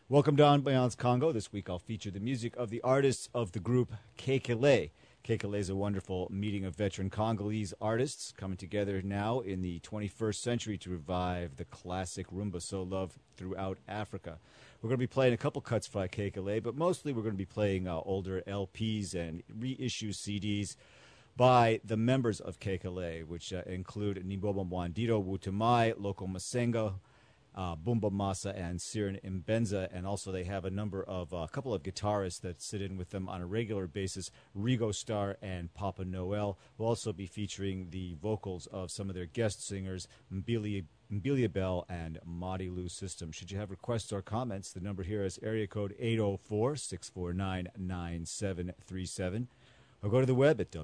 Welcome to Ambiance Congo. This week I'll feature the music of the artists of the group Kekele. Kekele is a wonderful meeting of veteran Congolese artists coming together now in the 21st century to revive the classic rumba so loved throughout Africa. We're going to be playing a couple cuts by Kekele, but mostly we're going to be playing older LPs and reissue CDs by the members of Kekele, which include Nibobo Mwandiro Wutamai, Loco Masengo, Bumba Masa, and Sirin Mbenza, and also they have a couple of guitarists that sit in with them on a regular basis. Rigo Star and Papa Noel will also be featuring the vocals of some of their guest singers, Mbilia Bell and Madilu System. Should you have requests or comments, the number here is area code 804-649-9737. Or go to the web at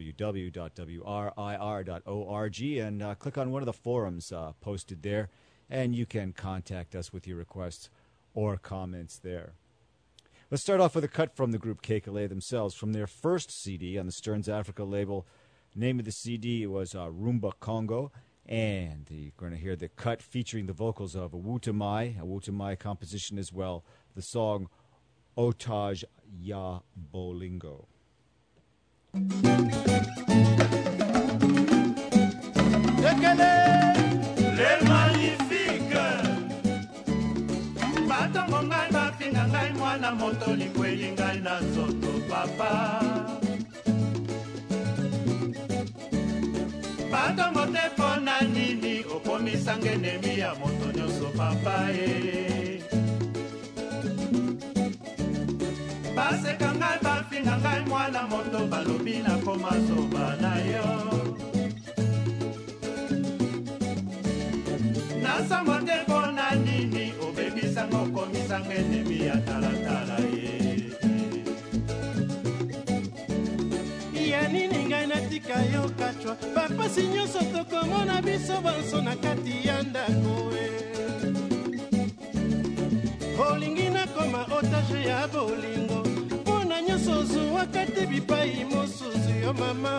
www.wrir.org and click on one of the forums posted there, and you can contact us with your requests or comments there. Let's start off with a cut from the group Kekele themselves, from their first CD on the Stearns Africa label. The name of the CD was Rumba Congo, and you're going to hear the cut featuring the vocals of Wutamai, a Wutamai composition as well, the song Otage Ya Bolingo. Les magnifiques batongo ngai bafinga ngai mwana moto likweli ngai na nzoto papa batongo te mpona nini okomisanga enemi ya moto nyonso papa baseka ngai bafinga ngai mwana moto balobi nakoma zoba na yo nasango te mpona nini obebisanga okomisanga enemi ya talatala ya nini ngai natika yo kachwa bapasi nyonso tokomona biso banso na kati ya ndako olingi nakoma otage ya bolingo mpona nyonso ozwwaka te bipai mosusu yo mama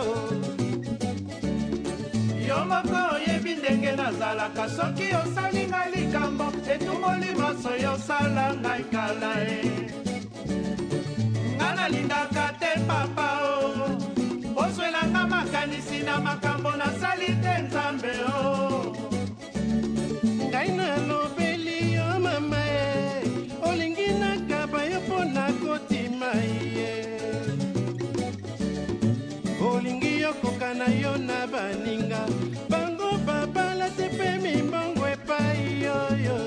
yo moko oyebi ndenge nazalaka soki osali ngai likambo etumboli maso yosala ngai kala nga nalingaka te papa oswelanga makanisi na makambo nasali te nzambe ngai nalobeli yo mama olingi nakaba yo mpo nakotima ye olingi yokoka na yo na baninga bango babala te mpe mimbongo epai yoyo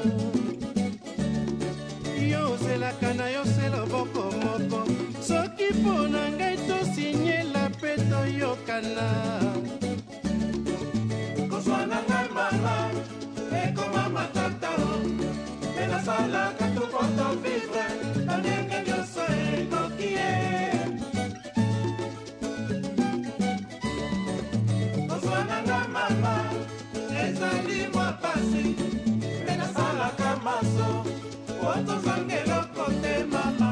yo ozelaka na yo se loboko moko soki mpo na ngai tosinyela mpe toyokana kozwana ngai mama ekoma matata mpe nasalaka topoto vivre na ndenge nyonso ekoki ye mama ezali mwa pasi mpe nasalaka maso otozangeloko te mama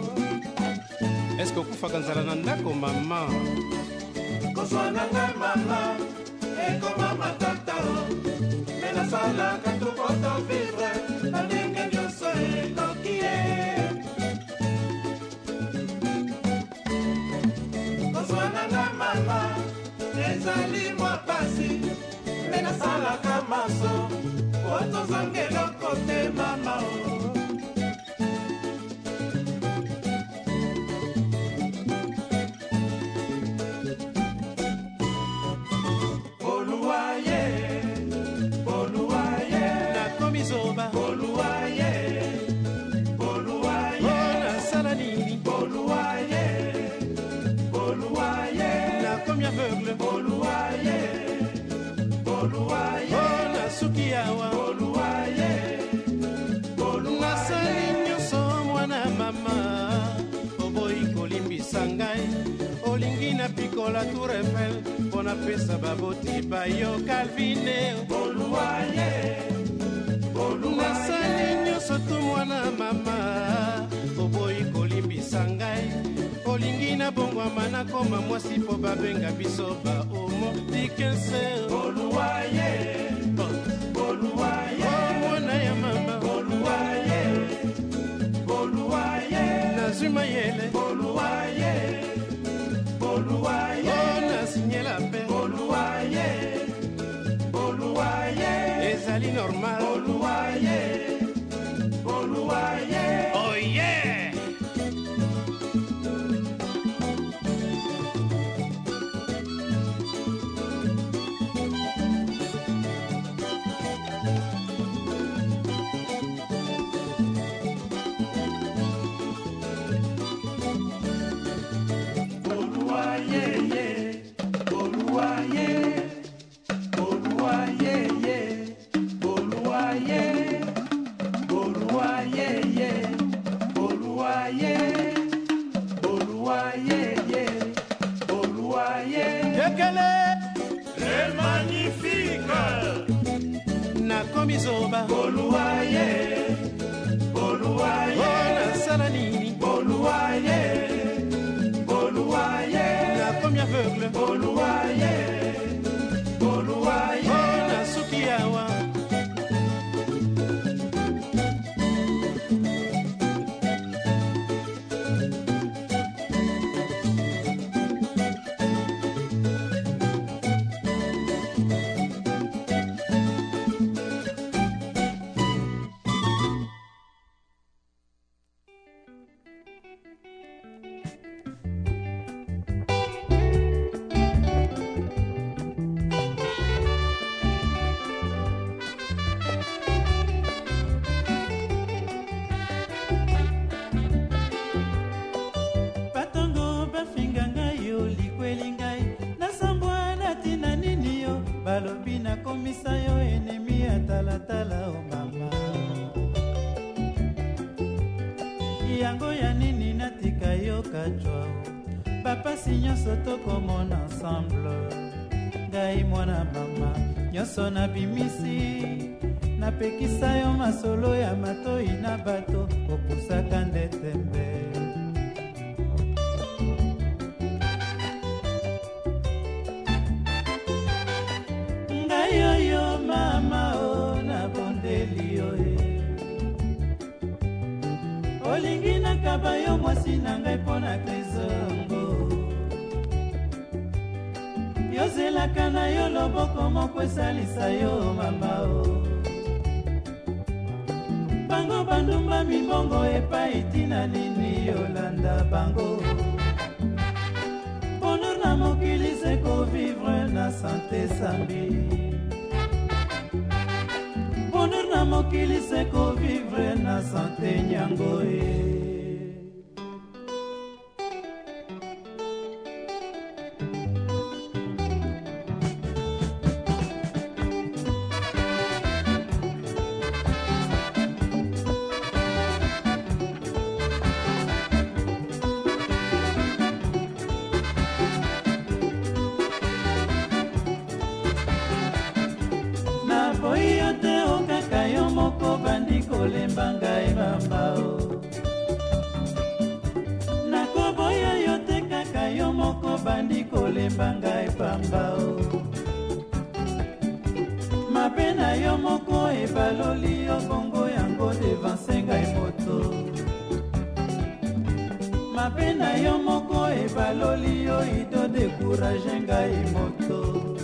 eske okufaka nzala na ndako mama kozwana ngai mama ekoma matata mpe nasalaka topoto vivre na ndenge nyonso ekoki ye kozwana ngai mama ezali mwa pasi mpe nasalaka maso otozangeloko te mama boluwaye boluwaye nakomi zoba boluwaye boluwaye nasala nini boluwaye boluwaye nakomi aveugle boluwaye boluwaye nasuki awa boluwaye nasali nyonso mwana mama oboyi kolimbisa ngai olingi napikola tour Eiffel mpo napesa baboti bayo Calvine boluwaye nasali nyonso tu mwana mama oboyi kolimbisa ngai olingi nabongwama nakoma mwasi mpo babenga biso baomo dikense boluwaye boluwaye mwana ya mama boluwaye boluwa boluwaye boluwaye oh nasala nini boluwaye boluwaye nakomi aveugle boluwaye boluwaye oh nasuki awa balobi nakomisa yo enemi ya talatala o mama yango ya nini natika yo kajwa bapasi nyonso tokomona ensemble ngai mwana mama nyonso nabimisi napekisa yo masolo ya matoi na bato opusaka nde tembe yoyo mama o nabondeli yo olingi nakaba yo mwasi na ngai mpo na krizongo yozelaka na yo loboko moko esalisa yo mama o bango bandumba mibongo epai tina nini yolanda bango bonheur na mokili se kovivre na sante sambi bonheur na mokili se kovivre na sante nyango kolemba ngai mama o nakoboya yo te kaka yo moko bandi kolemba ngai pamba o mabe na yo moko ebaloli yo bongo yango devanse ngai moto mabe na yo moko ebaloli yo ido dekourage ngai moto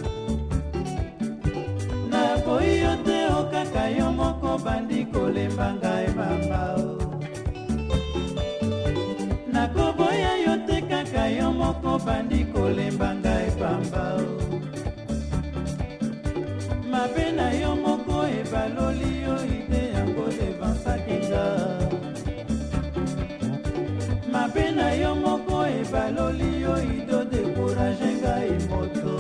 naboyi yo te o kaka yo moko bandi kolemba ngai mama o nakoboya yo te kaka yo moko bandi kolemba ngai pamba o mabe na yo moko ebaloli yo ide yango devansaki nga mabe na yo moko ebaloli yo ido dekourage ngai moto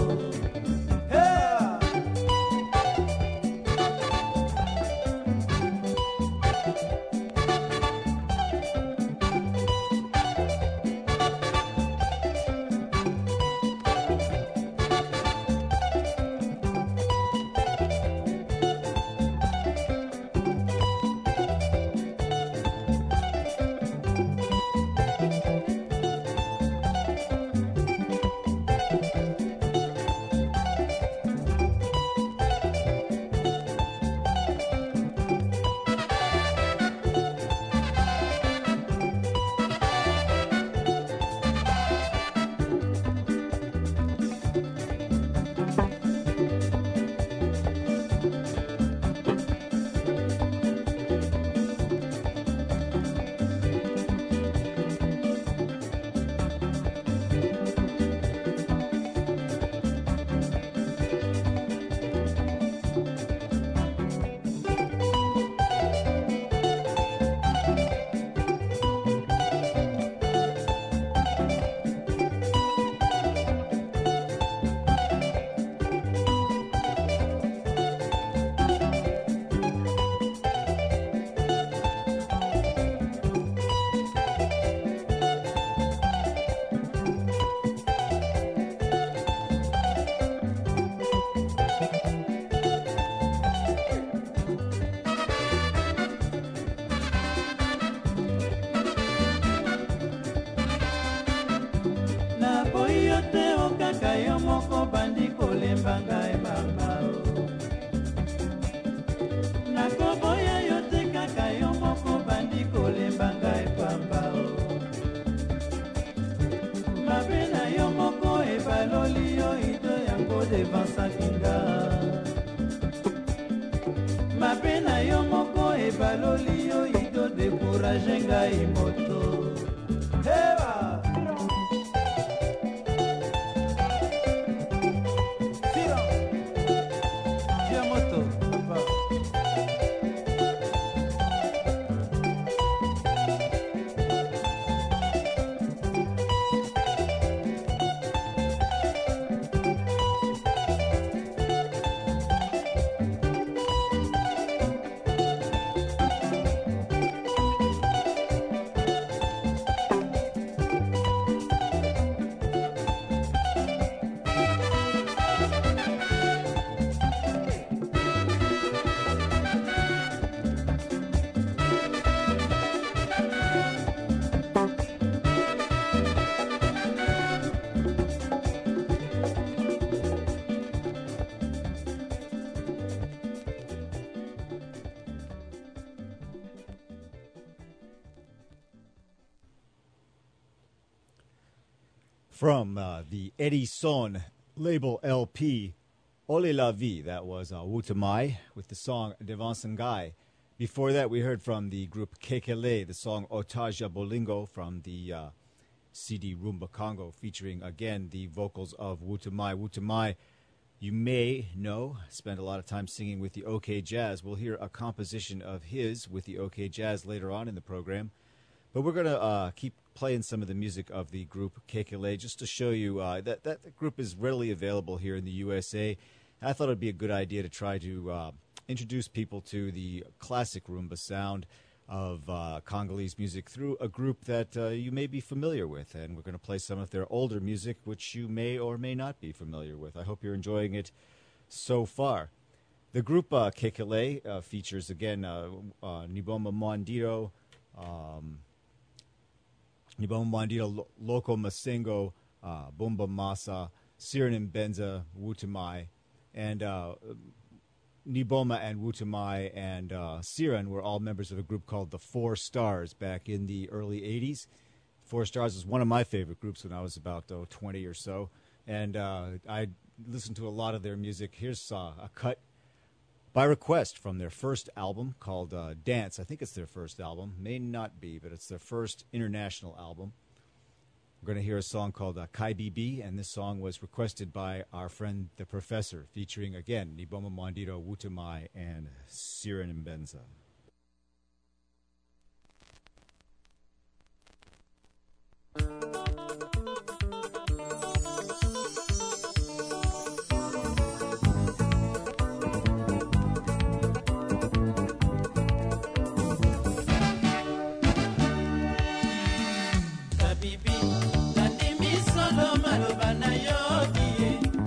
te o kaka yo moko bandi kolemba ngai mama nakoboya yo te kaka yo moko bandi kolemba ngai pamba mabe na yo moko ebaloli yo ido yango devansaki nga mabe na yo moko ebaloli yo ido dekourage ngai moto Eva Fira Via moto va From the Edison label LP, Ole La Vie, that was Wutamai with the song Devant Sangai. Before that, we heard from the group Kekele, the song Otaja Bolingo from the CD Rumba Congo, featuring again the vocals of Wutamai. Wutamai, you may know, spent a lot of time singing with the OK Jazz. We'll hear a composition of his with the OK Jazz later on in the program. But we're going to keep playing some of the music of the group Kekele just to show you that group is readily available here in the USA. I thought it would be a good idea to try to introduce people to the classic rumba sound of Congolese music through a group that you may be familiar with. And we're going to play some of their older music, which you may or may not be familiar with. I hope you're enjoying it so far. The group Kekele features, again, Niboma Mwandiro, Loko Masengo, Bumba Masa, Siran Mbenza, Wutamai, and Niboma and Wutamai and Siran were all members of a group called the Four Stars back in the early 80s. Four Stars was one of my favorite groups when I was about 20 or so, and I listened to a lot of their music. Here's a cut by request from their first album called Dance. I think it's their first album. May not be, but it's their first international album. We're going to hear a song called Kai Bibi, and this song was requested by our friend The Professor, featuring, again, Niboma Mwandiro, Wutamai, and Siran Mbenza.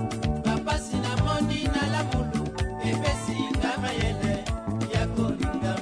Papa Sinamoni na la mulu, epesi ngama yele ya kolinga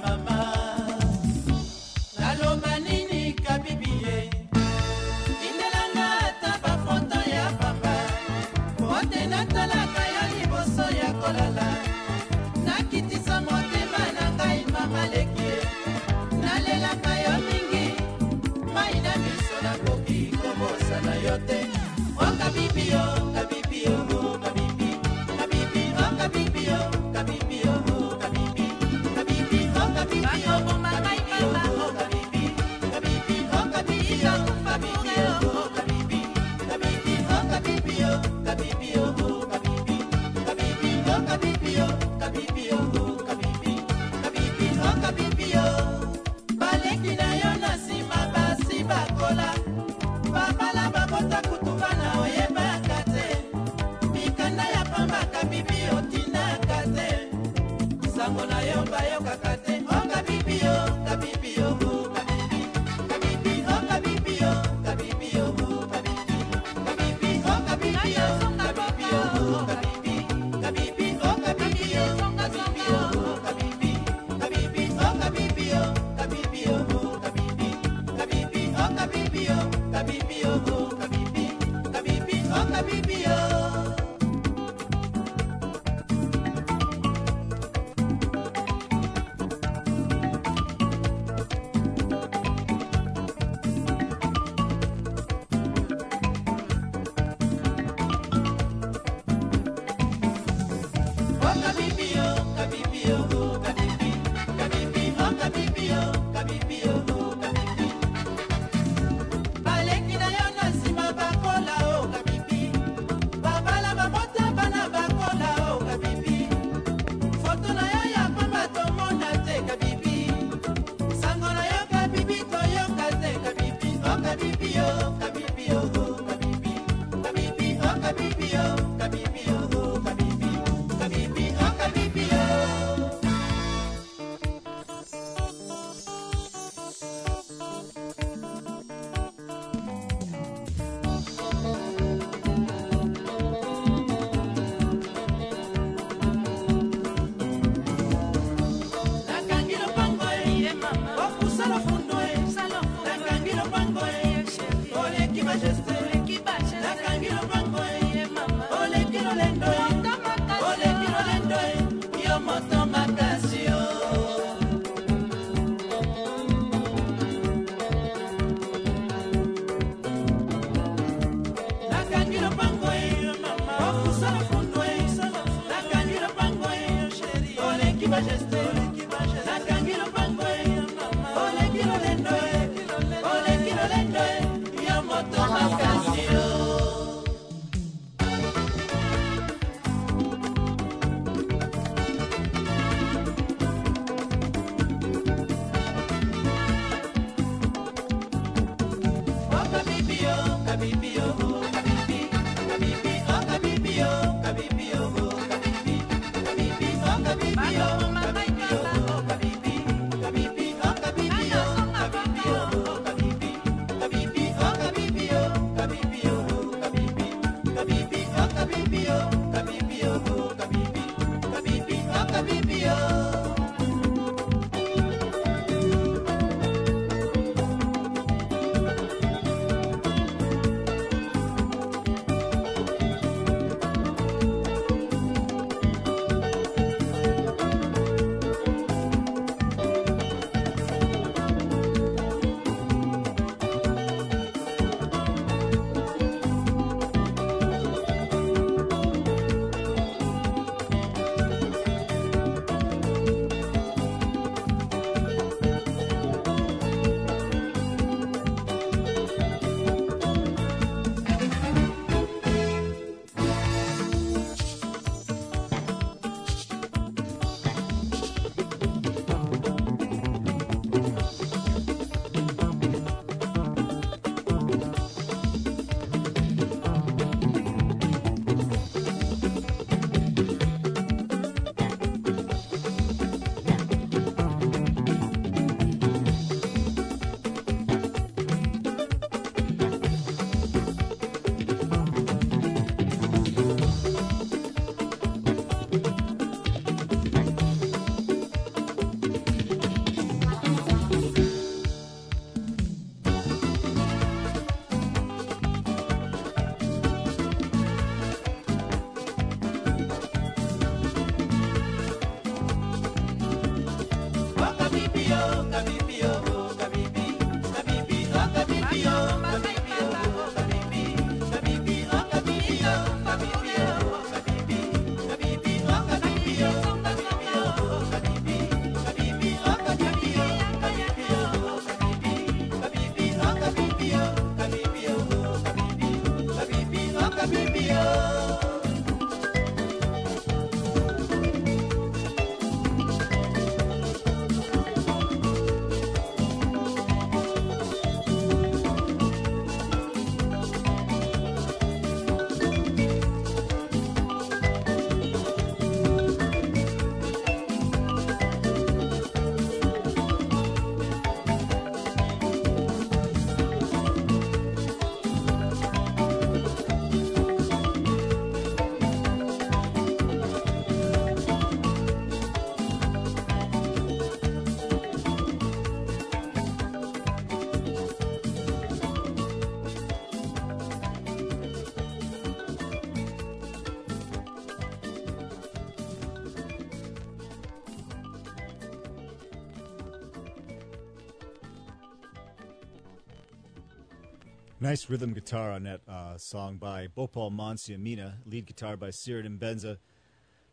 Nice rhythm guitar on that song by Bhopal Mansi Amina, lead guitar by Sirit Mbenza.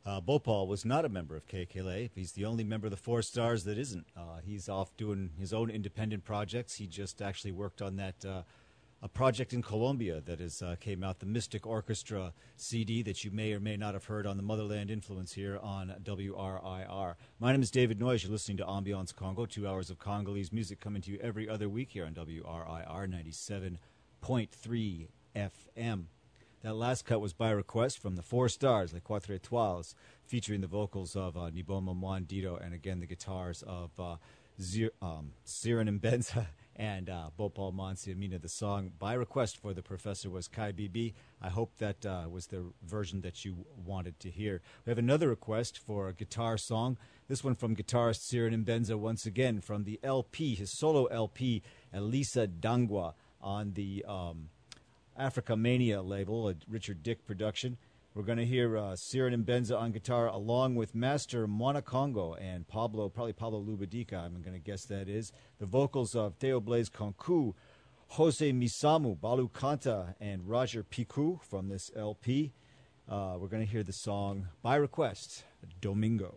Bhopal was not a member of KKLA. He's the only member of the Four Stars that isn't. He's off doing his own independent projects. He just actually worked on that a project in Colombia that is came out, the Mystic Orchestra CD that you may or may not have heard on the Motherland Influence here on WRIR. My name is David Noyes. You're listening to Ambiance Congo, 2 hours of Congolese music coming to you every other week here on WRIR 97.3 FM. That last cut was by request from the Four Stars, Les Quatre Étoiles, featuring the vocals of Niboma Mwandito and again the guitars of Siren Mbenza and Bhopal Mansiamina. The song by request for the professor was Kai Bibi. I hope that was the version that you wanted to hear. We have another request for a guitar song. This one from guitarist Siren Mbenza once again from the LP, his solo LP, Elisa Dangwa on the Africa Mania label, a Richard Dick production. We're going to hear Siren Mbenza on guitar along with Master Mwana Congo and Pablo Lubadika, I'm going to guess that is. The vocals of Theo Blaise Konku, Jose Misamu, Balu Kanta, and Roger Piku from this LP. We're going to hear the song by request, Domingo.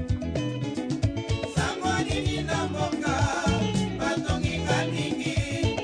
Sango nini na mboka batongi kaningi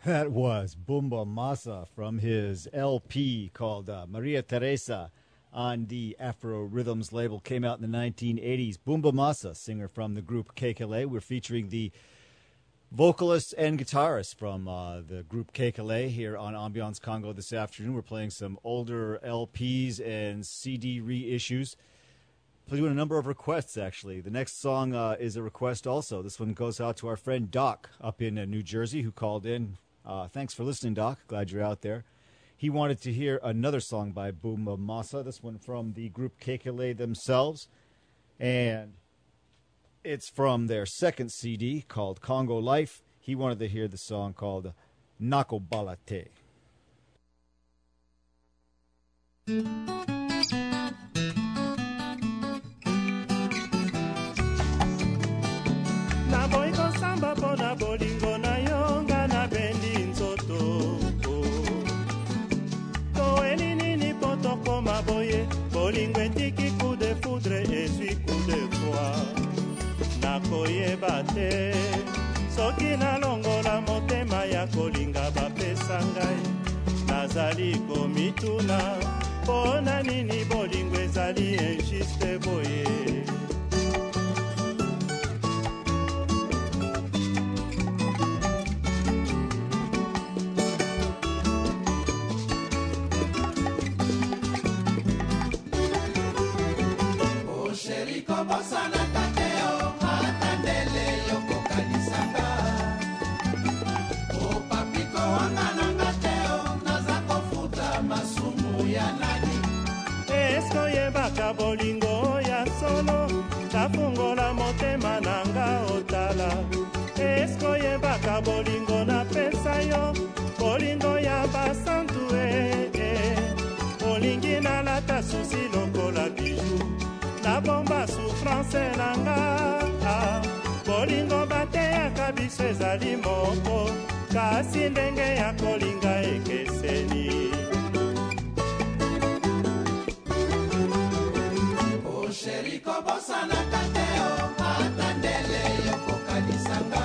That was Bumba Masa from his LP called Maria Teresa on the Afro Rhythms label. Came out in the 1980s. Bumba Masa, singer from the group Kekele. We're featuring the vocalist and guitarist from the group Kekele here on Ambiance Congo this afternoon. We're playing some older LPs and CD reissues. Doing a number of requests, actually. The next song is a request also. This one goes out to our friend Doc up in New Jersey who called in. Thanks for listening, Doc. Glad you're out there. He wanted to hear another song by Bumba Masa, this one from the group Kekele themselves. And it's from their second CD called Congo Life. He wanted to hear the song called Nako Balate. Naboyi kosamba pona bolingo na yonga na bendi nzoto toweni nini po tokoma boye bolingo etiki coup de foudre ezwi coup de froid nakoyeba te soki nalongola motema ya kolinga bapesa ngai nazali komituna pona nini bolingo ezali injuste boye Bosana tateo, atandele yoko kanisanga. O papiko wangananga teo, nazako futa masumu ya nani. Esko yebaka bolingo ya solo, tafungola motema nanga otala. Esko yebaka bolingo na pesa yo, bolingo ya basantu bolingi na lata susi lokola bijou. Na bomba souffrance nanga bolingo bateyaka biso ezali moko kasi ndenge ya kolinga ekeseni Osheri kobosana kateo atandele yokokanisanga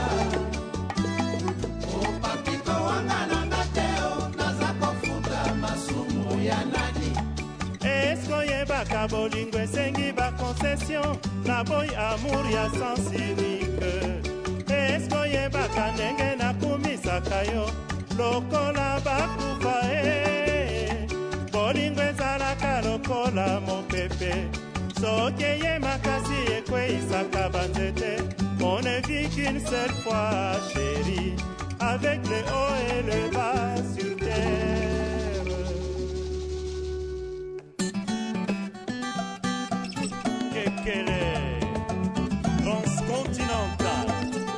opapiko wangananga teo nazako futa masumu ya nani Esko yebaka bolingo esengi baconcession na boy amour ya sens unique Esko yebaka ndenge nakumisaka yo lokola bakufa bolingo ezalaka lokola mopepe soki eye makasi ekweisaka banzete on ne vit qu'une seule fois chérie avec le haut et le bas sur terre Kekele transcontinental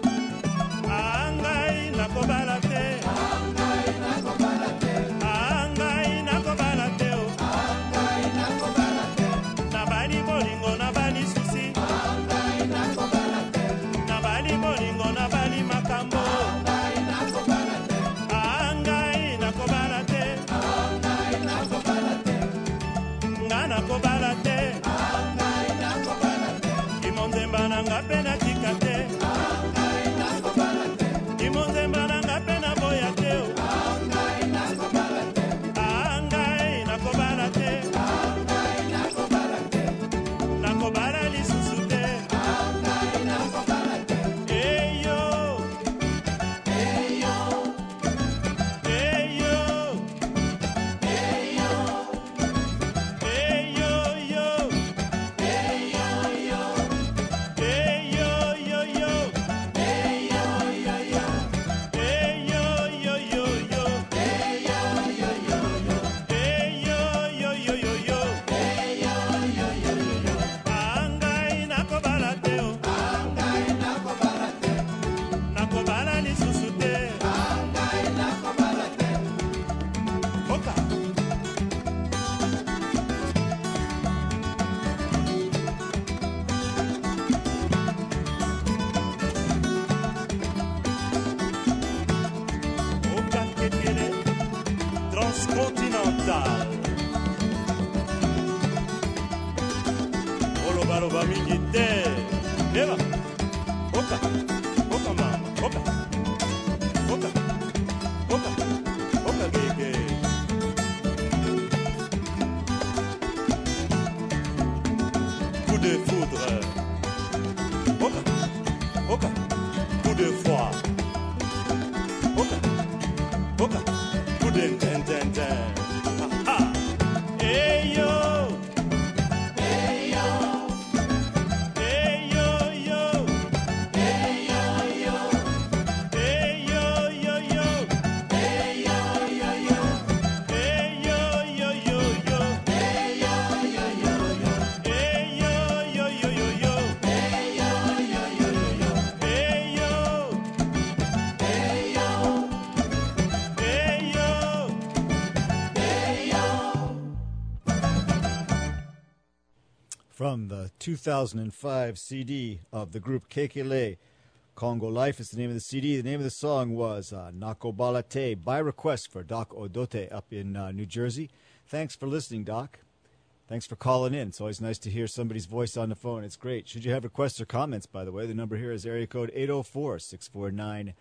Angai nakobala te Angai nakobala te Angai nakobala te Angai nakobala te Nabali bolingo nabali susi Angai nakobala te Nabali bolingo nabali makambo Angai nakobala te Angai nakobala te Angai nakobala te Nga nakobala te Imonzemba nanga pena tika te Angai nakobala te Imonzemba nanga pena boya te Angai nakobala te Angai nakobala te Angai nakobala te Nakobala lisusu te Angai nakobala te Eyo Eyo Eyo Eyo Eyo yo Eyo yo Eyo yo yo Eyo yo yo Eyo yo yo yo Eyo yo yo yo Eyo yo yo yo yo Eyo yo yo yo Angai nakobala te Angai nakobala te Nakobala lisusu te Angai nakobala te Oka Oka Kekele transcontinental Oloba mingi te Eva Oka Oka mama Oka Oka coup de foudre. Oka, oka, coup de froid. Oka, oka, coup de tin. Ah ah. Hey yo. From the 2005 CD of the group Kekele, Congo Life is the name of the CD. The name of the song was Nakobalate, by request for Doc Odote up in New Jersey. Thanks for listening, Doc. Thanks for calling in. It's always nice to hear somebody's voice on the phone. It's great. Should you have requests or comments, by the way, the number here is area code 804-649-9737.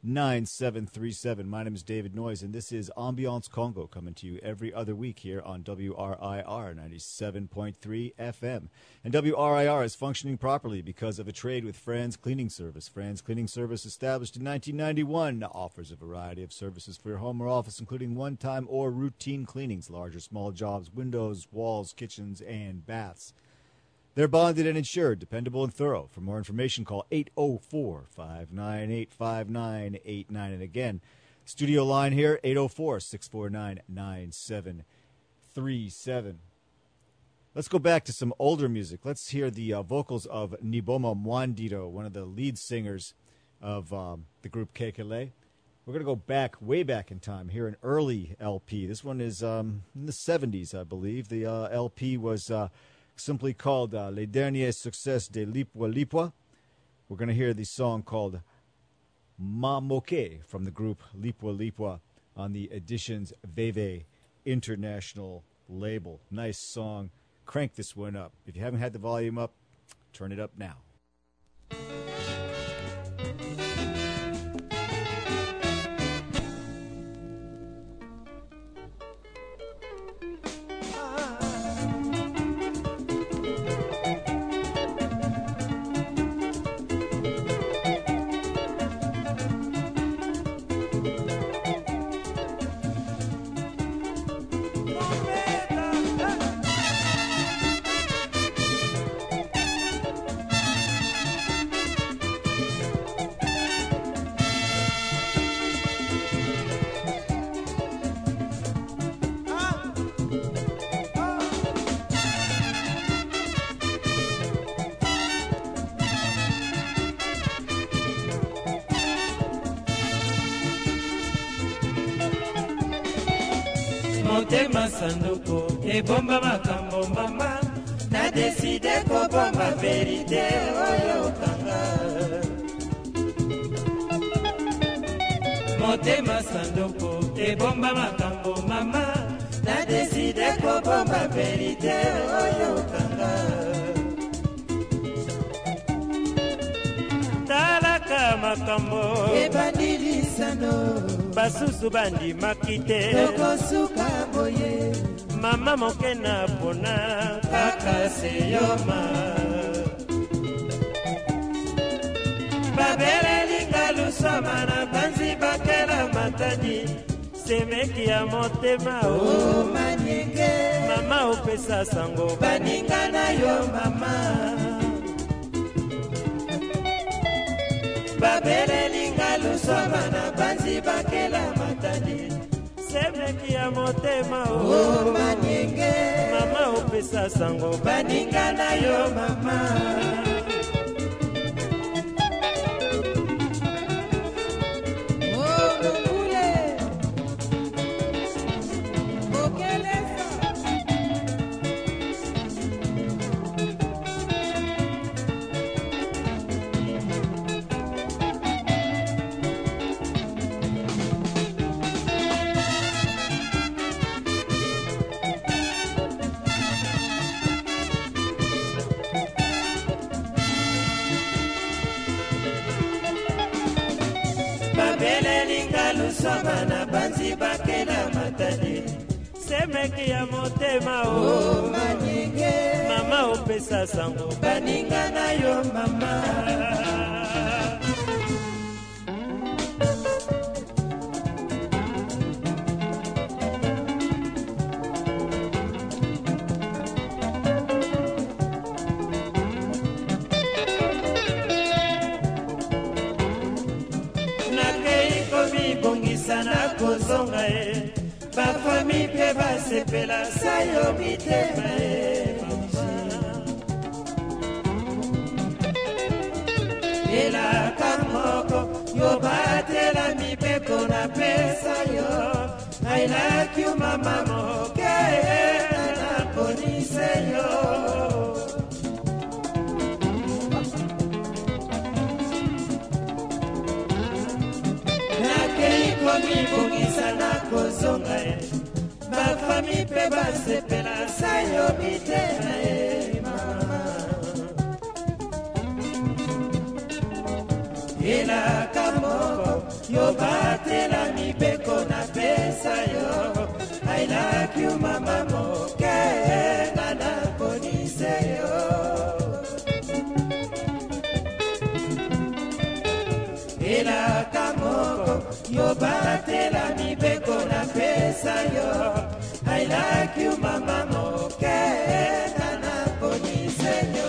My name is David Noyes, and this is Ambiance Congo, coming to you every other week here on WRIR 97.3 FM. And WRIR is functioning properly because of a trade with Franz Cleaning Service. Franz Cleaning Service, established in 1991, offers a variety of services for your home or office, including one-time or routine cleanings, large or small jobs, windows, walls, kitchens, and baths. They're bonded and insured, dependable and thorough. For more information, call 804-598-5989. And again, studio line here, 804-649-9737. Let's go back to some older music. Let's hear the vocals of Niboma Mwandiro, one of the lead singers of the group Kekele. We're going to go back, way back in time, here an early LP. This one is in the 70s, I believe. The LP was simply called Les Derniers Succès de Lipwa Lipwa. We're going to hear the song called Ma Moke from the group Lipwa Lipwa on the Editions Veve International label. Nice song. Crank this one up. If you haven't had the volume up, turn it up now. Motema sanduku ebomba makambo mama na deside ko bomba verite oyo kanga Motema sanduku ebomba makambo mama na deside ko bomba verite oyo kanga Talaka makambo ebadilisano basusu bandi makite tokosuka boye mama mokena pona kaka seyoma babele lingalu samana banzi bakela matadi semeki ya motema o manyenge mama opesa sango baninga na yo mama babele lingalu samana banzi bakela matadi semeki ya motema o manyenge mama opesa sango baninga na yo mama Samana banzi bakela matadi semeki ya motema o manyenge mama mama opesa sango baninga na yo mama. kozonga e bafami pe basepela sayo mitema e elaka moko yo batela mibeko na pesa yo I like you mama moke na konise yo komibongisa na kozonga e bafami pe basepela sayo mitema e mama elaka moko yo batela mibeko na pesa yo I like you mama moke na konise yo elaka moko yo batela mibeko na pesa yo I like you mama moke na konise yo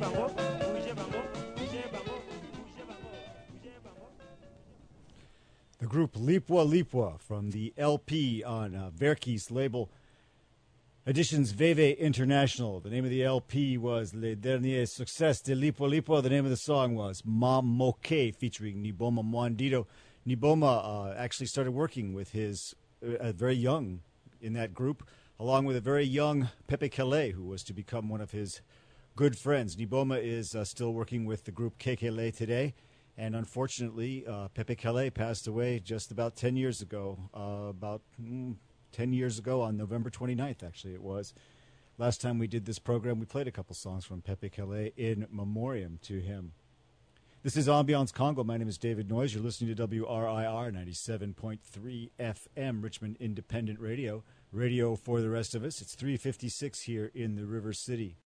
The group Lipwa Lipwa from the LP on Verki's label Editions Veve International. The name of the LP was Les Derniers Succès de Lipwa Lipwa. The name of the song was Ma Moke featuring Niboma Mwandito. Niboma actually started working with his very young in that group, along with a very young Pepe Kale, who was to become one of his good friends. Niboma is still working with the group Kekele today. And unfortunately, Pepe Kale passed away just about 10 years ago, 10 years ago on November 29th, actually it was. Last time we did this program, we played a couple songs from Pepe Kale in memoriam to him. This is Ambiance Congo. My name is David Noyes. You're listening to WRIR 97.3 FM, Richmond Independent Radio. Radio for the rest of us. It's 3:56 here in the River City.